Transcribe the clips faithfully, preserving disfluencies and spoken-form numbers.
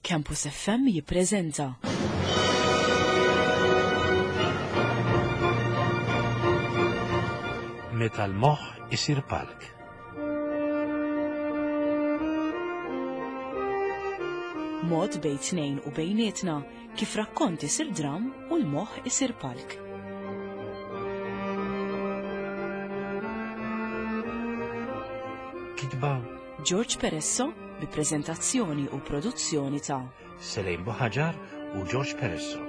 Campus F M jippreżenta. Meta l-moħħ isir palk. Mod bejn tnejn u bejnietna kif rakkont isir dram u l-moħħ isir palk. Kitba George Peresso bi preżentazzjoni u produzzjoni ta' Selejn Boħaġar u George Peresso.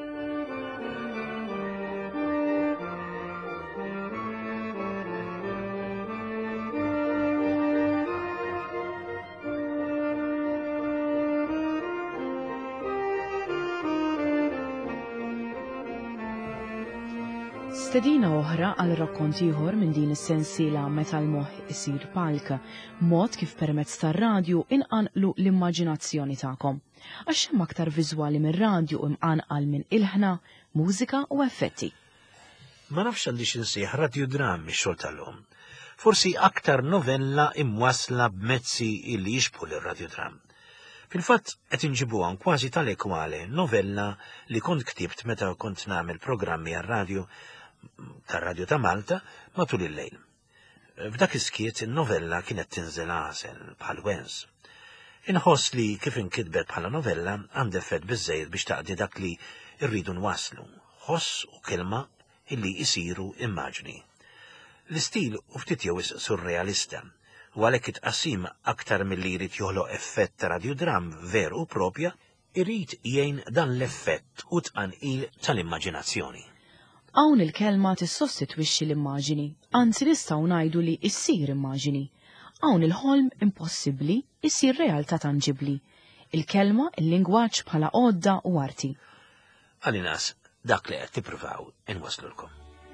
Stedina oħra għal rakkont ieħor minn din is-sensiela meta l-moħħ isir palk, mod kif permezz tar-radju inqanqlu l-immaġinazzjoni tagħkom. Għax hemm aktar viżwali mir-radju imqanqal minn ilħna, mużika u effetti. Ma nafx għandix insejħ radiodram mix-xogħol tal-lum. Forsi aktar novella imwassla b'mezzi illi jixbħu lir-radiodram. Fil-fatt qed inġibuhom kważi tal-ekwale novella li kont ktibt meta kont nagħmel programmi għar-radju tar-radju ta' Malta matul il-lejl. F'dak iskiet in-novella kienet tinżel għasel bħal wens. Inħoss li kif inkitbet bħala novella għandha effett biżżejjed biex taqdi dak li rridu nwasslu, ħoss u kelma illi jsiru immaġni. L-istil u ftit jew surrealista, u għalhekk itqassim aktar milli jrid joħloq effett ta' radiodram veru propja, irid jgħin dan l-effett u tqanqil tal-immaġinazzjoni. Hawn il-kelma tissostitwixxi l-immaġini, anzi nistgħu ngħidu li ssir immaġini. Hawn il-ħolm impossibbli issir realtà tanġibbli. Il-kelma, il-lingwaġġ bħala għodda u arti. Għal-inqas dak li qed tippruvaw inwaslulkom.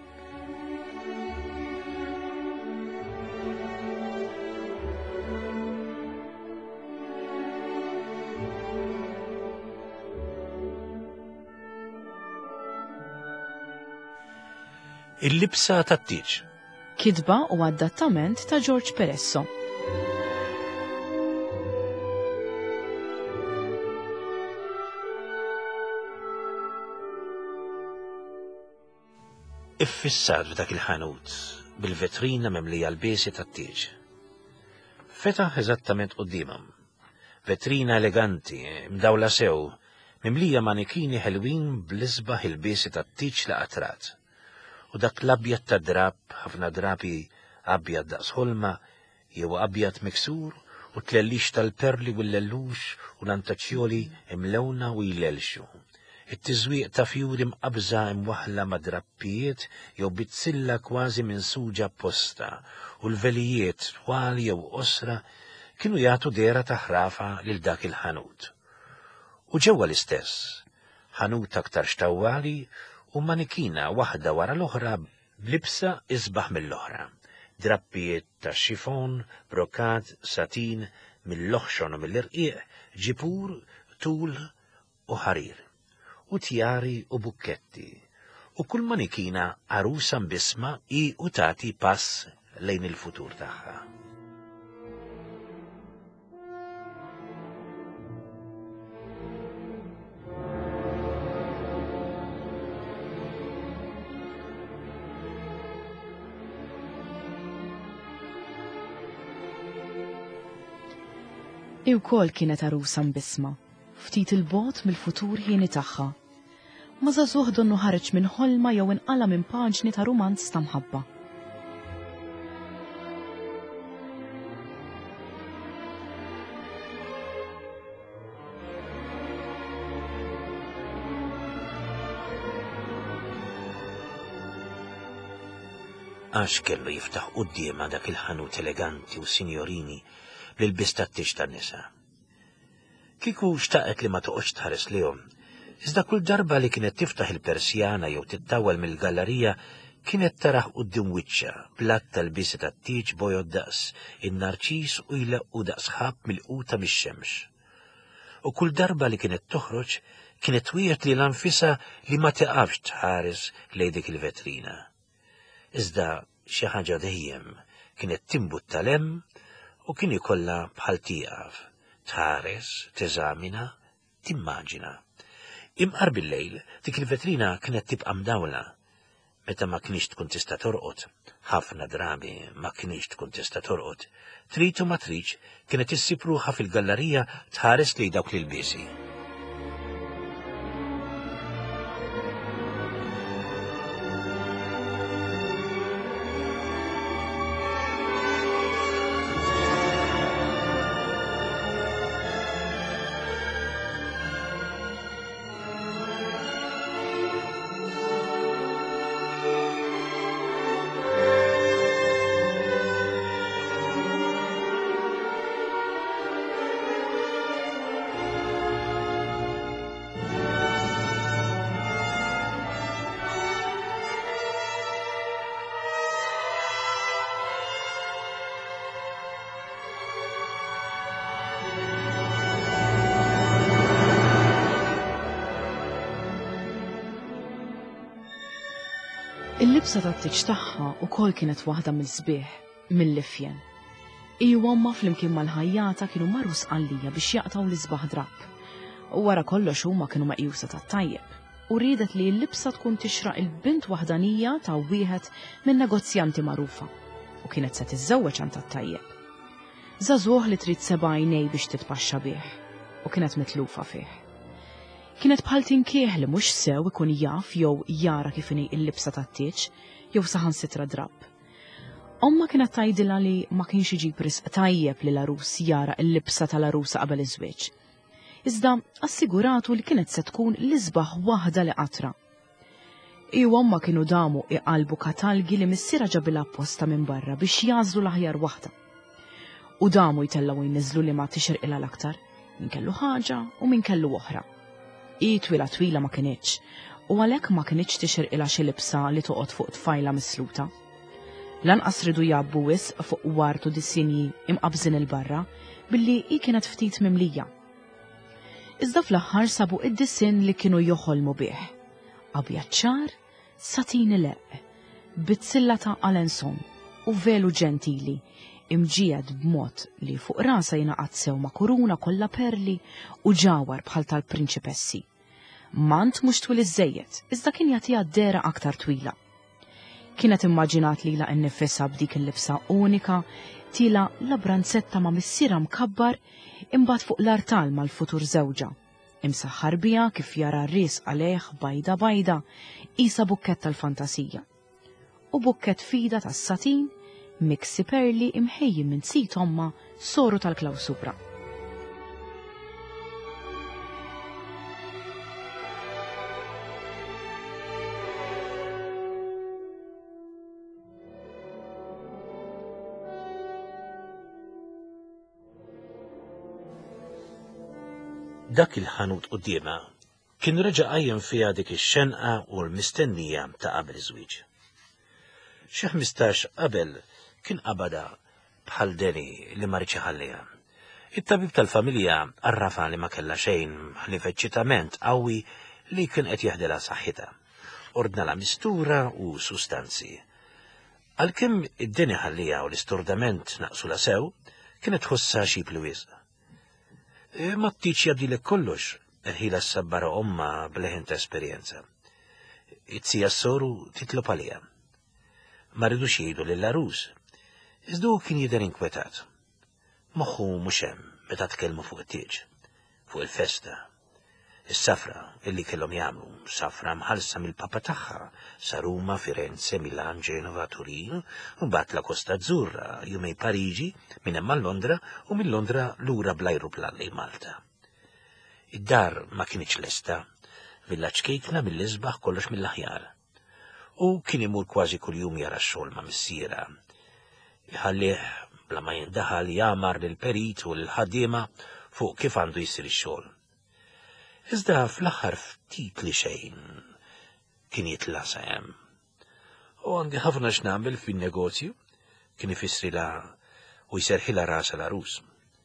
Il-libsa tat-tiġ. Kitba u adattament ta' George Peresso. Iffissat f'dak il-ħanut bil-vetrina memlija l-besi tat-tiġ. Fetaħ eżattament qudiemhom. Vetrina eleganti, mdawla sew, mimlija manikini ħelwin bl-isbaħ il-besi tat-tiġ laqatrat. U dak l-abjad ta' drab, ħafna drabi abjad daqs ħolma, jew abjad miksur, u tlellix tal-perli u l-lellux u l-antaċjoli imlewna u jlelxu. It-tiżwieq ta' fjuri mqabża imwaħla ma' drappijiet jew bitzilla kważi minn suġa posta, u l-velijiet twali jew osra kienu jagħtu dera ta' ħrafa lil dak il-ħanut. U ġewwa l-istess, ħanut aktar xtawwali u manikina waħda wara l-oħra b'libsa isbaħ mill-oħra. Drappijiet ta' xifon, brokat, satin, mill-loħxon u mill-irqieq, ġipur, tul u ħarir. U tjari u bukketti. U kull manikina arusa mbisma i u tagħti pass lejn il-futur tagħha. I wkoll kienet arusa mbisma, ftit il-bot mill-futur ħieni tagħha. Ma żagħżugħ donnu ħareġ minn ħolma jew inqala minn paġni ta' rumanz ta' mħabba. Għax kellu jiftaħ qudiema dak il-ħanut eleganti u sinjorini bil-bistattiġ tan-nisa. Kieku xtaqet li ma toqgħodx tħares lihom, iżda kull darba li kienet tiftaħ il-persjana jew tittawwal mill-gallerija kienet taraħ quddiem wiċċha blatt tal-bisi tat-tiġ bojgħod daqs in-narċis u jleqqu daqs ħabb milquta mix-xemx. U kull darba li kienet toħroġ kienet twiegħed li l-anfisha li ma tiqafx tħares lejn dik il-vetrina. Iżda xi ħaġa dejjem kienet timbut tal-hemm u kien ikollha bħal tieqaf, tħares, teżamina, timmaġina. Imqar bil-lejl dik il-vetrina kienet tibqa' mdawla. Meta ma kienx tkun tista' torqod, ħafna drabi ma kienx tkun tista' torqod, trid u ma tridx kienet issib ruħha fil-gallerija tħares lejn dawk l-ilbiesi. Il-libsa tat-tiġ tagħha wkoll kienet waħda mill-sbieħ, mill-lifjen. Iju għamma flimkien mal-ħajjata kienu marru sqallija biex jaqtaw l-isbaħ drabb. U wara kollox huma kienu meqjusa tat-tajjeb. U riedet li l-libsa tkun tixraq il-bint waħdanija ta' wieħed minn negozjanti magħrufa. U kienet se tiżżewweġ għand tat-tajjeb. Żagħżugħ li trid seba' għajnej biex titpaxxa bih. U kienet mitlufa fih. Kienet bħal tinkieħ li mhux sew ikun jaf jew jara kif inhi l-libsa tat-tieġ jew saħansitra drabb. Omma kienet tgħidilha li ma kienx iġib risq tajjeb li l-arus jara l-libsa tal-arusa qabel iż-żwieġ. Iżda assiguratu li kienet se tkun l-isbaħ waħda li qatra. Iju omma kienu damu iqalbu katalgi li missiera ġabilha apposta minn barra biex jażlu l-aħjar waħda. U damu jtellgħu jniżlu li ma tixirqilha l-aktar, min kellu ħaġa u min kellu oħra. I twila twila ma kienieċ, u għalhekk ma kienieċ tixirqilha xi libsa li toqgħod fuq tfajla misluta. Lanqas ridu jabbu wisq fuq wartu dissinji imqabżin il-barra billi hi kienet ftit mimlija. Iżda fl-aħħar sabu id-dissin li kienu joħolmu bih. Abjad ċar, satini leq, bitzilla ta' Alenson u velu ġentili, imġied b'mod li fuq rasa jingħaqad sew ma' kuruna kollha perli u ġawar bħal tal-prinċipessi. Mant mhux twil iż-żejjed, iżda kien jagħtiha dera aktar twila. Kienet immaġinat lilha innifisha b'dik il-libsa unika, tila labranzetta ma' missiera mkabbar imbagħad fuq l-artal mal-futur żewġa. Imsaħħar biha kif jara r-ries għaleh bajda bajda, qisha bukkett tal-fantasija. U bukkett fida tas-satin miksi perli imħejjim minn sit omma soru tal-klawsura. Dak il-ħanut qudiemha kien reġa' qajjem fiha dik ix-xenqa u l-mistennija ta' qabel iż-żwieġ. Xi ħmistax qabel kien qabada bħal deni li ma rridx iħalliha. It-tabib tal-familja arrafa li ma kellha xejn ħli veċċitament qawwi li kien qed jeħdilha saħħitha. Ordnala mistura u sustanzi. Għalkemm id-deni ħallija u l-isturdament naqsula sew, kienet tħossha xi wisq. Ma ttiċ jabdilek kollox, ħila s-sabbara omma bleħen ta' esperjenza. It-sija s-soru titlob għalija. Ma rridux jgħidu lill-arus. Iżdu kien jidher inkwetat. Moħħu mhux hemm meta tkellmu fuq it-tieġ, fuq il-festa. Is-safra illi kellhom jagħmlu, safra mħallsa mill-papa tagħha, Saruma, Firenze, Milan, Ġenova, Turin, u mbagħad la Costa Azzurra, jumej Pariġi, minn hemm Londra u minn Londra lura bl-ajruplan lejn Malta. Id-dar ma kienx lesta, villaġġ kejkna mill-isbaħ kollox mill-aħjar. U kien imur kważi kuljum jara x-xogħol ma' missiera. Iħallih bla ma jindaħal jamar lill-perit u l-ħaddiema fuq kif għandu jsir ix-xogħol. Iżda fl-aħħar ftit li xejn kien jitlasa hemm. U għandi ħafna x'nagħmel fin-negozju kien ifissrilha u jserħilha rasa l-arus.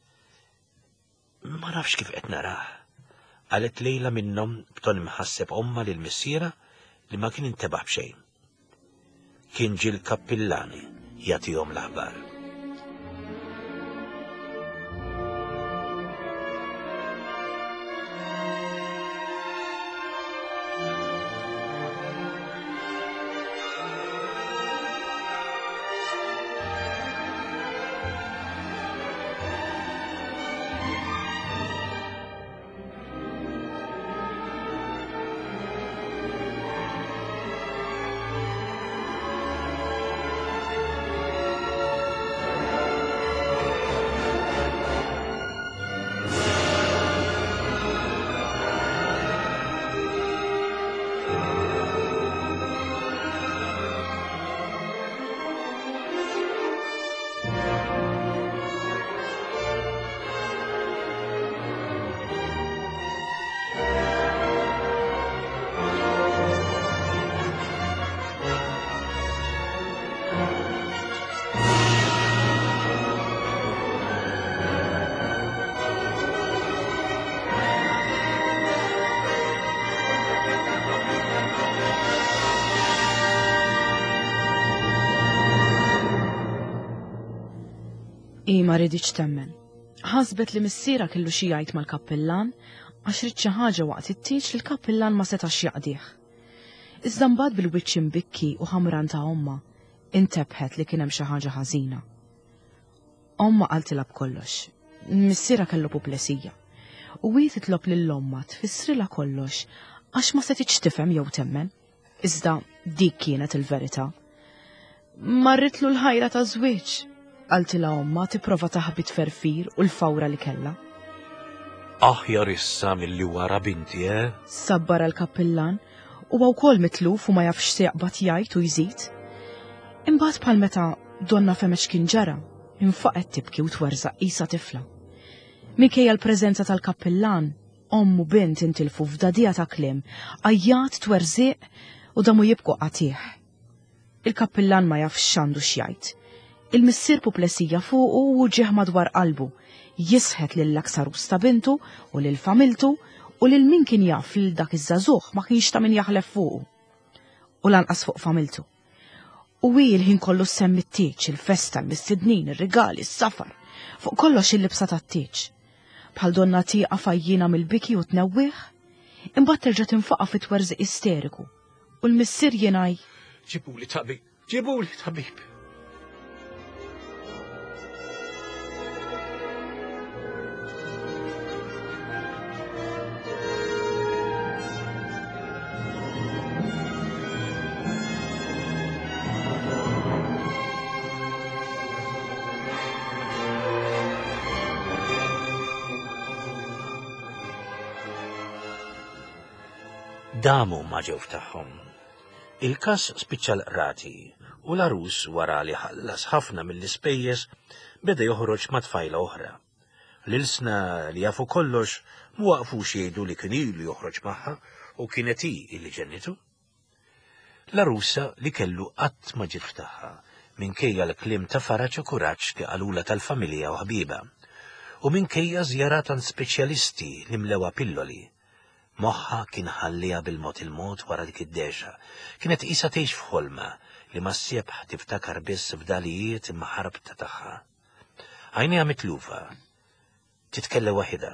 Ma nafx kif qed narah. Qalet lejla minnhom b'ton imħasseb omma lil missiera li ma kien intebaħ b'xejn. Kien ġie l-kappillani jagħtihom l-aħbar. I ma rridx temmen. Ħasbet li missiera kellu xi jgħid mal-kappillan għax rid xi ħaġa waqt it-tieġ li l-kappillan ma setax jaqdih. Iżda mbagħad bil-wiċċ imbikki u ħamran ta' omma intebħet li kien hemm xi ħaġa ħażina. Omma qaltilha b'kollox. Missiera kellu puplesija. U hi titlob lill-omma tfissrilha kollox għax ma setitx tifhem jew temmen. Iżda dik kienet il-verità. Marritlu l-ħajra ta' żwieġ, qaltilha omma tipprova taħbit ferfir u l-fawra li kellha. Aħjar issa milli wara binti, eh? Sabbara l-kappillan u wkoll mitluf u ma jafx se jaqbad jgħid u jżid. Imbagħad bħal meta donna femex kien ġara, infaqet tibki u twerżaq qisha tifla. Minkejja l-preżenza tal-kappillan, ommu bint intilfu f'dadija ta' kliem, għajjat twerżiq u damu jibqu qatih. Il-kappillan ma jafx x'għandu x'jgħid. Il-missier puplesija fuqu u ġieħ madwar qalbu, jisħet lill-aksarus ta' bintu u lil familtu u lil min kien jaf lil dak iż-żagħżugħ ma kienx ta' min jaħlef fuqu. U lanqas fuq familtu. U hi l-ħin kollu semmi t-tieġ, il-festa, l-mistednin, ir-rigali, s-safar, fuq kollox il-libsa tat-tieġ. Bħal donna tieqa fajjina mill-biki u tnewwieħ, imbagħad terġa' tinfaqa' fit-twerżiq isteriku. U l-missier jingħaj: Ġibuli tabib, ġibuli tabib. Damu ma ġew tagħhom. Il-każ spiċċa rati u l-arus wara li ħallas ħafna mill-ispejjeż beda joħroġ ma' tfajla oħra. L-ilsna li jafu kollox mu waqfux jgħidu li kien ilu joħroġ magħha u kienet hi li ġennitu. L-arusa li kellu qatt ma ġiet ftaħħa minkejja l-kliem ta' faraġġ u kuraġġ li qalula tal-familja u ħbiba u minkejja żjara tan speċjalisti li mlewa pilloli. Moħħa kien ħallija bil-mod il-mod wara dik id-dexa. Kienet qisha tgħix f'ħolma li ma ssebħ tiftakar biss f'dalijiet imma ħarbta tagħha. Għajnejha mitlufa, titkellem waħida.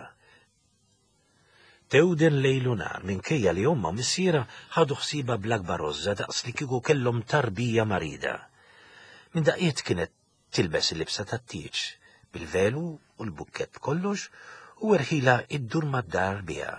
Tewden lejlu nar minkejja li omma missiera ħadu ħsiba bl-akbar rożza daqs li kieku kellhom tarbija marida. Minn daqiet kienet tilbes il-libsa tat-tieġ bil-velu u l-bukkett kollox u erħila id-dur mad-dar biha.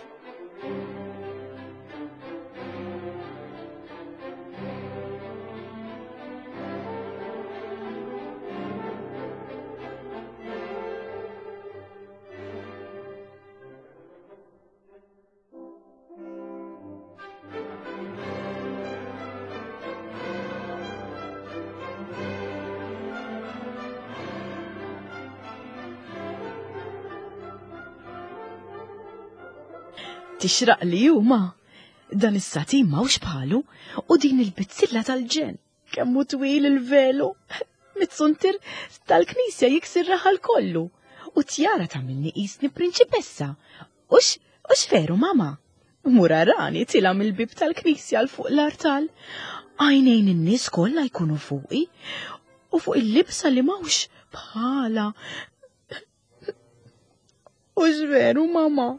Tixraq li huma, dan is-satin mawx bħalu u din il-bizzilla tal-ġen kemmu twil il-velu, mit-suntir tal-knisja jiksir raħal kollu u tjara ta' minni qisni prinċipessa. Ux, ux veru mama? Murarani tila mill-bib tal-knisja l fuq l-artal, għajnejn in-nies kollha jkunu fuqi u fuq il-libsa li mawx bħala. Ux veru mama?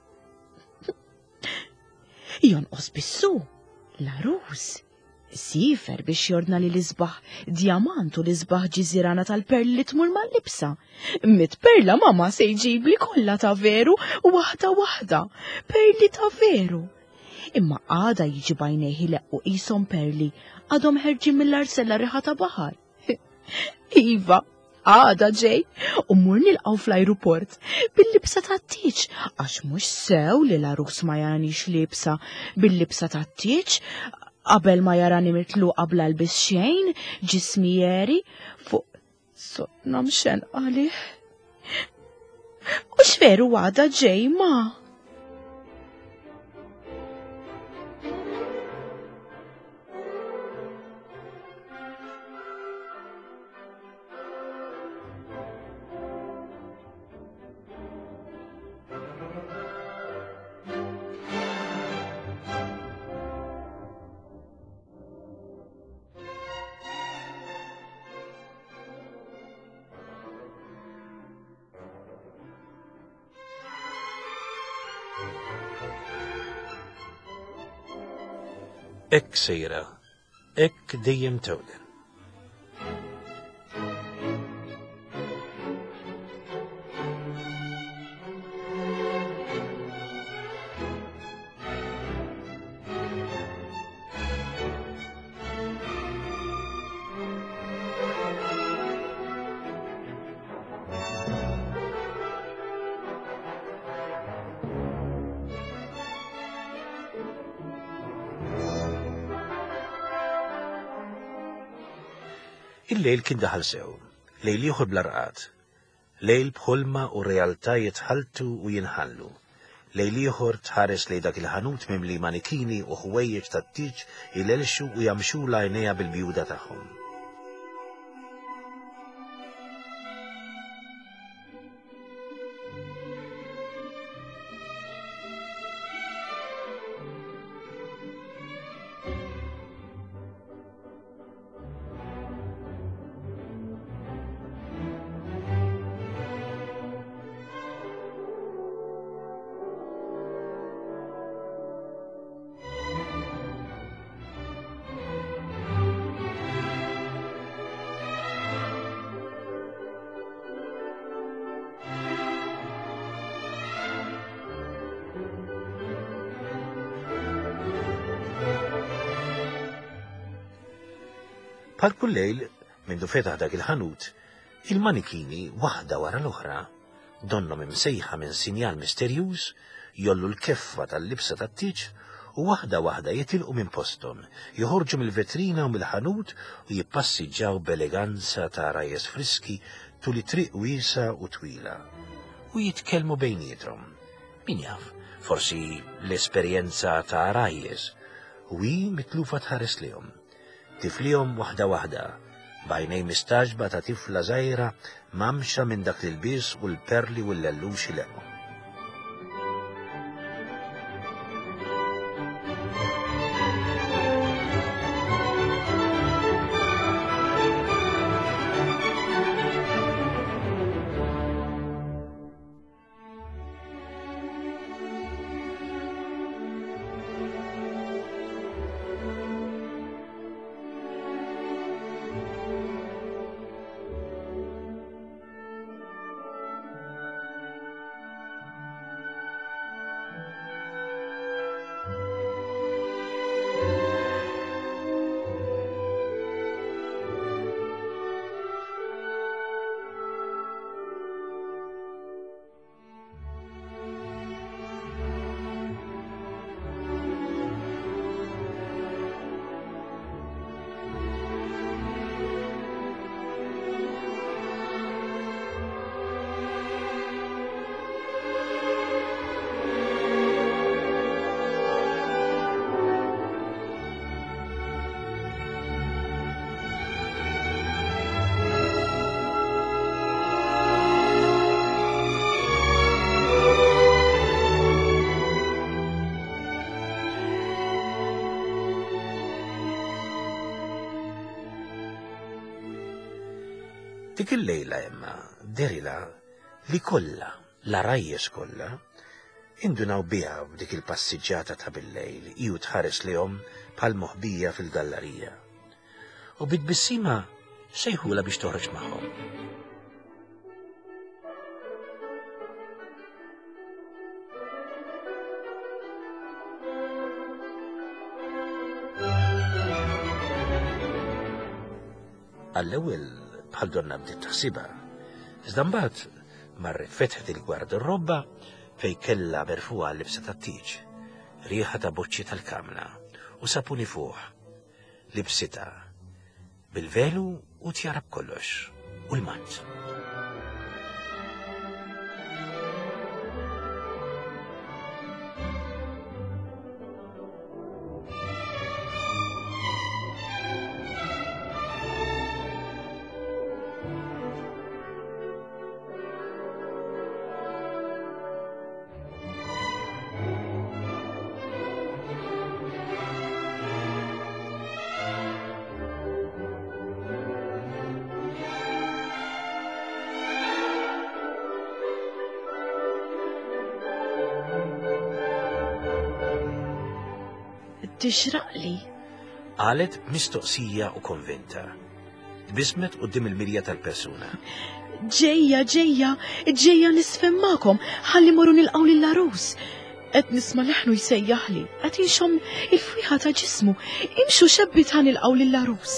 Jonqos bissu, l-arus, sifer biex jordna li l-isbaħ diamantu l-isbaħ ġizirana tal-perli tmur mal-libsa. Mit perla mama se jġibli kollha ta' veru u waħda waħda, perli ta' veru. Imma għada jiġi bajnejhi leqqu qishom perli għadhom ħerġin mill-arsella riħa ta' baħar. Iva, għada ġej u mur nilqaw fl-ajruport bil-libsa tat-tieġ għax mhux sew li l-arus ma jaranix libsa bil-libsa tat-tieġ qabel ma jarani mitluqa bla lbis xejn ġismieri fuq sotna mxen għalih. U x'veru għada ġej ma? Ek sejra, ek dejjem tewlen. Il-lejl kien daħal sew, lejl ieħor bl-arqad, lejl bħolma u realtà jitħaltu u jinħallu, lejl ieħor tħares lejn dak il-ħanut mimli manikini u ħwejjeġ tat-tiġ il-elxu u jamxu l-għajnejha bil-bjuda tagħhom. Bħal kull lejl, mindu fetaħ dak il-ħanut, il-manikini waħda wara l-oħra, donnom imsejħa minn sinjal misterjuż, jollu l-keffa tal-libsa tat-tiġ u waħda waħda jitilqu minn postom, joħorġu mill-vetrina u mill-ħanut u jippassiġġaw b'eleganza ta' rajjes friski tuli triq wiesa u twila. U jitkellmu bejniethom. Min jaf, forsi l-esperjenza ta' rajjes, u hi mitlufa tħares lihom. Tiflihom waħda waħda, bajnej mistaġba ta' tifla żgħira mamxa minn dak l-ilbies u l-perli u l-lelluxi leqgħu. Dik il-lejla imma derila li kollha la rajjes kollha indunaw biha b'dik il-passiġġjata ta' bil-lejl iju tħares lihom bħal moħbija fil-gallerija. U bit-bissima sejħula biex toħroġ magħhom. Għall-ewwel bħal donna bdiet taħsibha. Iżda mbagħad marret fetħet il-gwarderobba fejn kellha merfuqa l-libsa tat-tiġ, rieħa ta' boċċi tal-kamna u sapuni fuq, libsita bil-velu u tjara b'kollox u l-matt. Tixraq li Qalet mistoqsija u konvinta. Bismet qudiem il-mirja tal-persuna. Ġejja, ġejja, ġejja nisfem magħkom, ħalli morru nilqgħu lill-arus. Qed nisma' leħnu jsejjaħli, qed jinxomm il-fwieħa ta' ġismu, imxu xebbit ħanilqgħu lill-arus.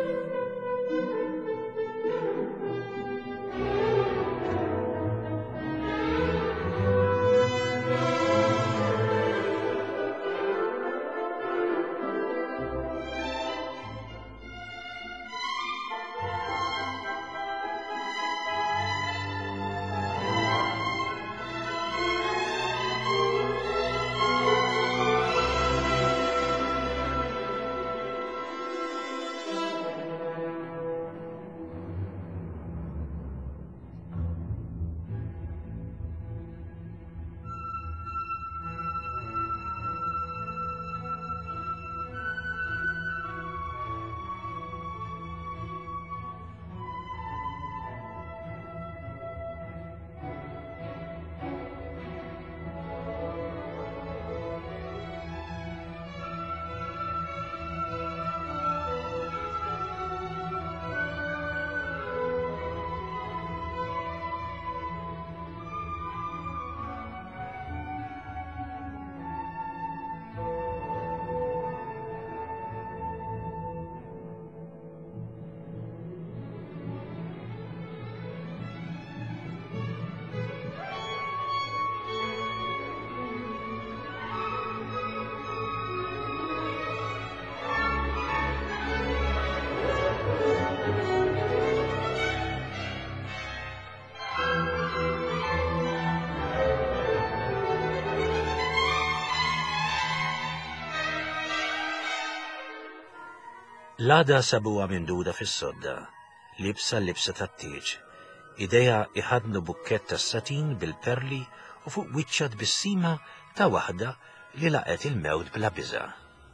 L-għada sabuha minduda fis-sodda, libsa l-libsa tat-tieġ, ideja iħadnu bukkett tas-satin bil-perli u fuq wiċċad bis-sima ta' waħda li laqet il-mewt bla biża'.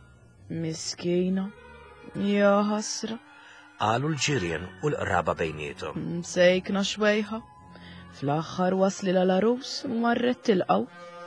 Miskina, ja ħasra. Qalu l-ġirien u l-qraba bejniethom. Msejkna xwejħa, fl-aħħar wasli l-arus marret tilqaw.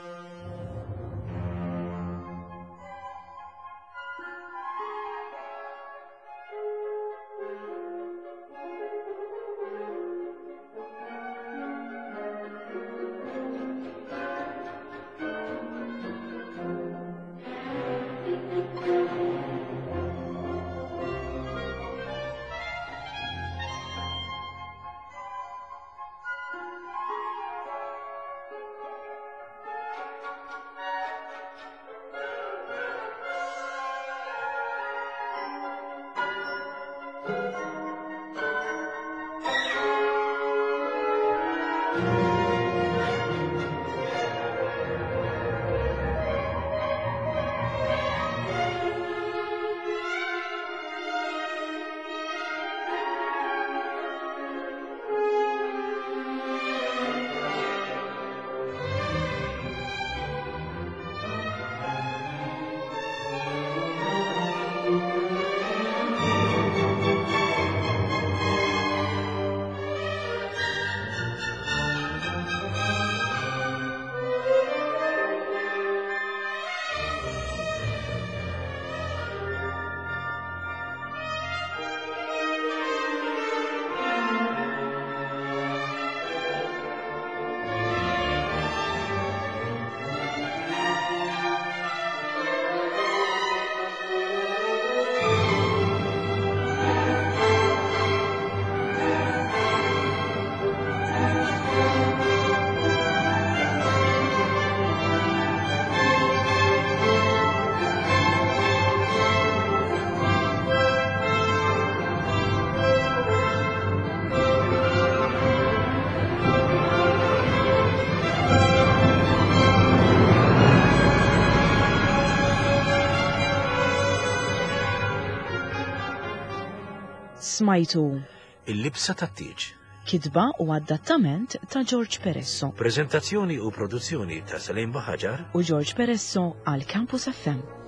Smajtu Il-libsa tat-tieġ. Kitba u adattament ta' George Peresso Prezentazzjoni u produzzjoni ta' Salim Baħaġar u George Peresso għal Campus F M.